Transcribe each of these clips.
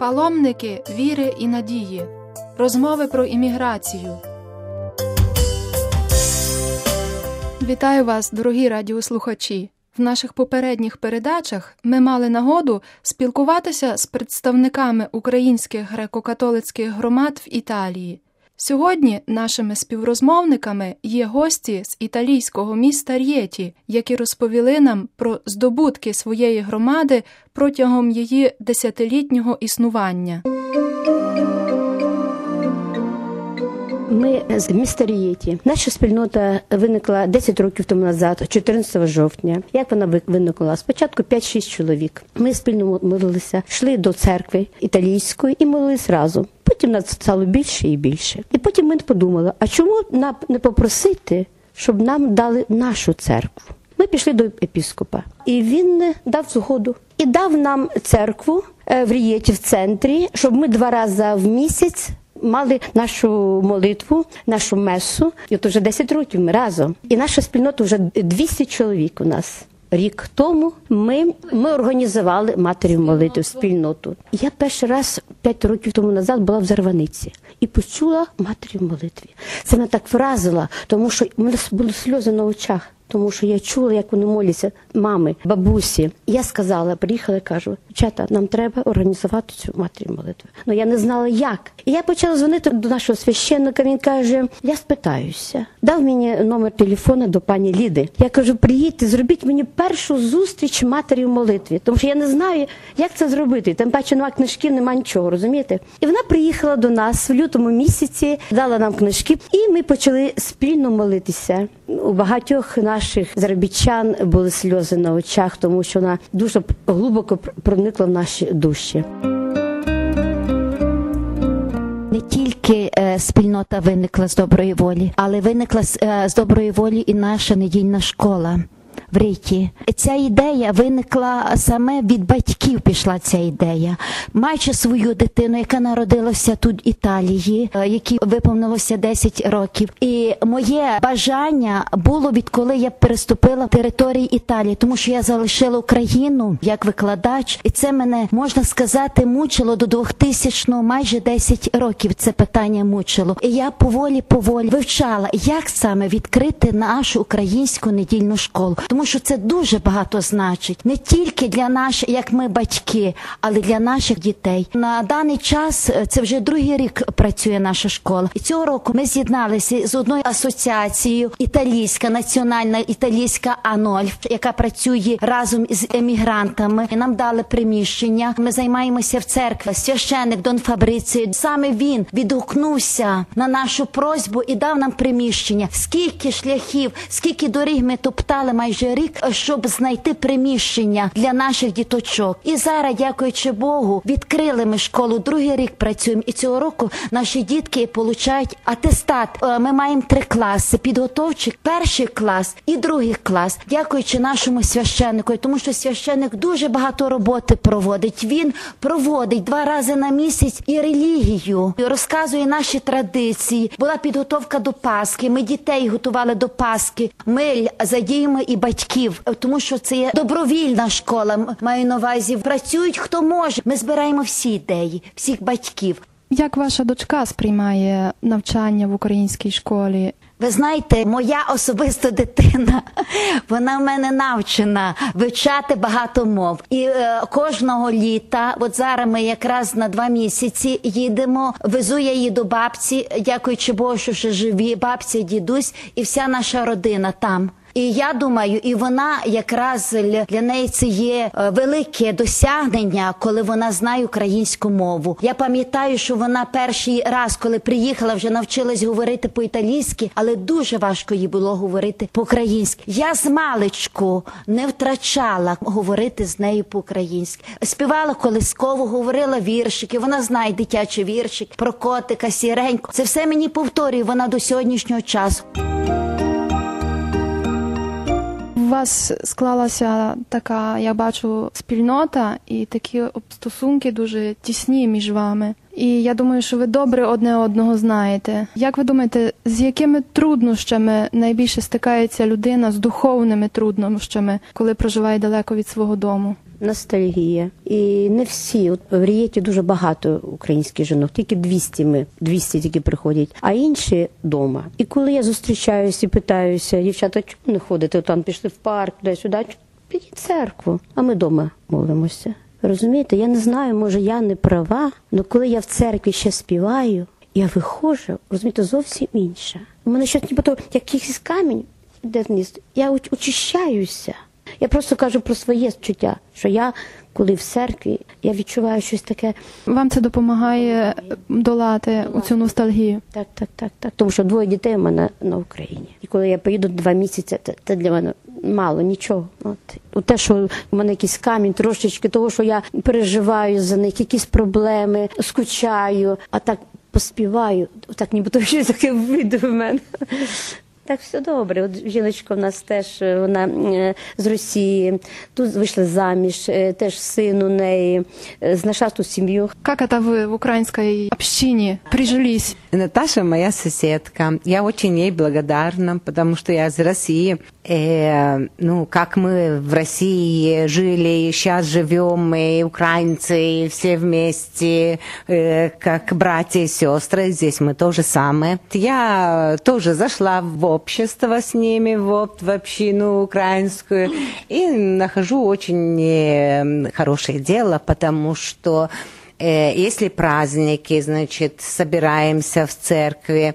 Паломники віри і надії. Розмови про імміграцію. Вітаю вас, дорогі радіослухачі! В наших попередніх передачах ми мали нагоду спілкуватися з представниками українських греко-католицьких громад в Італії. Сьогодні нашими співрозмовниками є гості з італійського міста Р'єті, які розповіли нам про здобутки своєї громади протягом її 10-літнього існування. Ми з міста Р'єті. Наша спільнота виникла 10 років тому назад, 14 жовтня. Як вона виникла? Спочатку 5-6 чоловік. Ми спільно молилися, йшли до церкви італійської і молились разом. Потім нас стало більше і більше. І потім ми подумали, а чому нам не попросити, щоб нам дали нашу церкву? Ми пішли до епіскопа, і він дав згоду. І дав нам церкву в Р'єті, в центрі, щоб ми 2 рази в місяць мали нашу молитву, нашу месу. І от вже 10 років ми разом. І наша спільнота вже 200 чоловік у нас. Рік тому ми організували матерів молитви, спільноту. Я перший раз 5 років тому назад була в Зарваниці і почула матерів молитві. Це мене так вразило, тому що у мене були сльози на очах. Тому що я чула, як вони моляться, мами, бабусі. Я сказала, приїхала і кажу, дівчата, нам треба організувати цю матері молитву. Ну, я не знала, як. І я почала дзвонити до нашого священника, він каже, я спитаюся. Дав мені номер телефону до пані Ліди. Я кажу, приїдьте, зробіть мені першу зустріч матері в молитві. Тому що я не знаю, як це зробити. Тим паче, нема книжків, нема нічого, розумієте? І вона приїхала до нас в лютому місяці, дала нам книжки, і ми почали спільно молитися. У багатьох наших заробітчан були сльози на очах, тому що вона дуже глибоко проникла в наші душі. Не тільки спільнота виникла з доброї волі, але виникла з доброї волі і наша недільна школа в Р'єті. Ця ідея виникла саме від батьків, пішла ця ідея. Маючи свою дитину, яка народилася тут в Італії, якій виповнилося 10 років. І моє бажання було, відколи я переступила території Італії, тому що я залишила Україну як викладач. І це мене, можна сказати, мучило до 2000-го, майже 10 років це питання мучило. І я поволі вивчала, як саме відкрити нашу українську недільну школу. Тому що це дуже багато значить. Не тільки для наших, як ми батьки, але для наших дітей. На даний час, це вже 2-й рік працює наша школа. І цього року ми з'єдналися з одною асоціацією італійська, національна італійська А0, яка працює разом з емігрантами. І нам дали приміщення. Ми займаємося в церкві. Священник Дон Фабриціо, саме він відгукнувся на нашу просьбу і дав нам приміщення. Скільки шляхів, скільки доріг ми топтали майже рік, щоб знайти приміщення для наших діточок. І зараз, дякуючи Богу, відкрили ми школу, 2-й рік працюємо. І цього року наші дітки получають атестат. Ми маємо 3 класи. Підготовчий, 1-й клас і 2-й клас. Дякуючи нашому священнику, тому що священник дуже багато роботи проводить. Він проводить 2 рази на місяць і релігію, розказує наші традиції. Була підготовка до Пасхи, ми дітей готували до Пасхи. Ми задіємо і батьків, тому що це є добровільна школа, маю на увазі. Працюють хто може. Ми збираємо всі ідеї, всіх батьків. Як ваша дочка сприймає навчання в українській школі? Ви знаєте, моя особиста дитина, вона в мене навчена вивчати багато мов. І кожного літа, от зараз ми якраз на 2 місяці їдемо, везу я її до бабці, дякуючи Богу, що ще живі, бабця, дідусь і вся наша родина там. І я думаю, і вона якраз для неї це є велике досягнення, коли вона знає українську мову. Я пам'ятаю, що вона перший раз, коли приїхала, вже навчилась говорити по-італійськи, але дуже важко їй було говорити по-українськи. Я змалечку не втрачала говорити з нею по-українськи. Співала колисково, говорила віршики, вона знає дитячий віршик про котика, сіреньку. Це все мені повторює вона до сьогоднішнього часу. У вас склалася така, я бачу, спільнота і такі стосунки дуже тісні між вами. І я думаю, що ви добре одне одного знаєте. Як ви думаєте, з якими труднощами найбільше стикається людина, з духовними труднощами, коли проживає далеко від свого дому? ностальгія. І не всі. От в Рієті дуже багато українських жінок, тільки 200 тільки приходять, а інші вдома. І коли я зустрічаюся і питаюся, дівчата, чому не ходите, там пішли в парк, туди-сюди, підіть в церкву, а ми вдома молимося. Розумієте, я не знаю, може я не права, але коли я в церкві ще співаю, я виходжу, розумієте, зовсім інша. У мене щось ніби якийсь камінь, я очищаюся. Я просто кажу про своє чуття, що я, коли в церкві, я відчуваю щось таке. Вам це допомагає долати цю ностальгію? Так. Тому що 2 дітей у мене на Україні. І коли я поїду 2 місяці, це для мене мало, нічого. От те, що в мене якийсь камінь, трошечки того, що я переживаю за них, якісь проблеми, скучаю, а так поспіваю, так ніби щось таке вийде в мене. Так, все добре. От жіночка в нас теж, вона з Росії, тут вийшла заміж, теж син у неї, знайшла ту сім'ю. Как это вы в украинской общине прижились? Наташа моя соседка. Я очень ей благодарна, потому что я из России. Как мы в России жили, сейчас живем, мы украинцы, и все вместе, как братья и сестры, здесь мы то же самое. Я тоже зашла в общество с ними, в общину украинскую, и нахожу очень хорошее дело, потому что если праздники, значит, собираемся в церкви,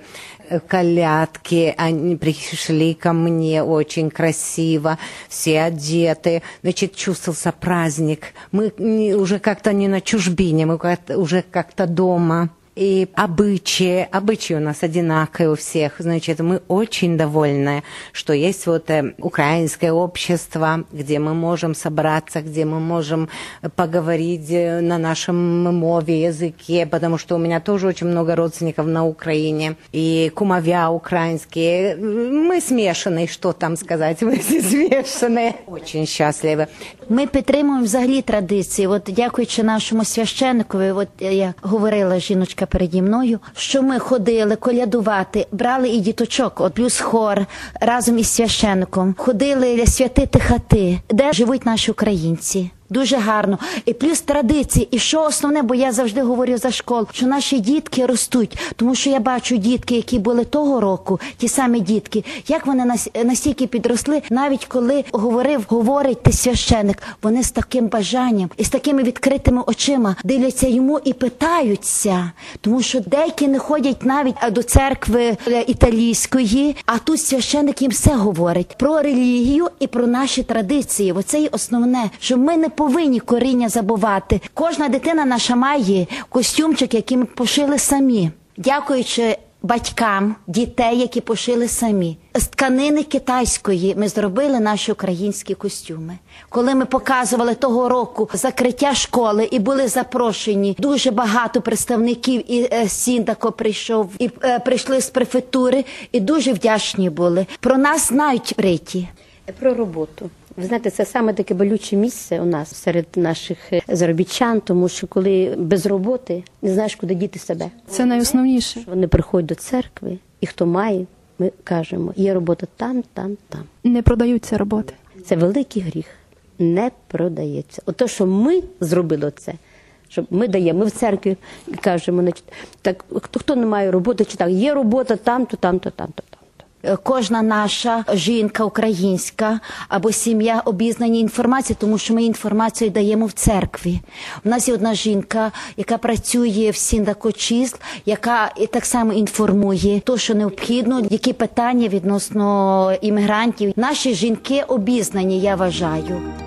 колядки, они пришли ко мне очень красиво, все одеты, значит, чувствовался праздник. Мы уже как-то не на чужбине, мы уже как-то дома. И обычаи у нас одинаковые у всех. Значит, мы очень довольны, что есть вот украинское общество, где мы можем собраться, где мы можем поговорить на нашем мове, языке, потому что у меня тоже очень много родственников на Украине. И кумовья украинские. Мы смешанные, что там сказать, мы все смешанные. Очень счастливы. Ми підтримуємо взагалі традиції. От дякуючи нашому священникові, от як говорила жіночка переді мною, що ми ходили колядувати, брали і діточок, от плюс хор, разом із священником, ходили святити хати, де живуть наші українці. Дуже гарно. І плюс традиції. І що основне, бо я завжди говорю за школу, що наші дітки ростуть. Тому що я бачу дітки, які були того року, ті самі дітки, як вони настільки підросли, навіть коли говорить ти священик, вони з таким бажанням і з такими відкритими очима дивляться йому і питаються. Тому що деякі не ходять навіть до церкви італійської, а тут священик їм все говорить про релігію і про наші традиції. Оце є основне, що ми не повинні коріння забувати. Кожна дитина наша має костюмчик, який ми пошили самі. Дякуючи батькам дітей, які пошили самі. З тканини китайської ми зробили наші українські костюми. Коли ми показували того року закриття школи і були запрошені дуже багато представників, і Сіндако прийшов, і прийшли з префектури, і дуже вдячні були. Про нас знають в Риті. Про роботу. Ви знаєте, це саме таке болюче місце у нас серед наших заробітчан, тому що коли без роботи не знаєш, куди діти себе. Це найосновніше. Вони приходять до церкви, і хто має, ми кажемо, є робота там. Не продаються роботи. Це великий гріх. Не продається. Ото, що ми зробили це, що ми даємо, ми в церкві кажемо, так, хто не має роботи, чи так, є робота там-то. Кожна наша жінка українська або сім'я обізнані інформацією, тому що ми інформацію даємо в церкві. У нас є одна жінка, яка працює в Сіндако числ, яка так само інформує то, що необхідно, які питання відносно іммігрантів. Наші жінки обізнані, я вважаю.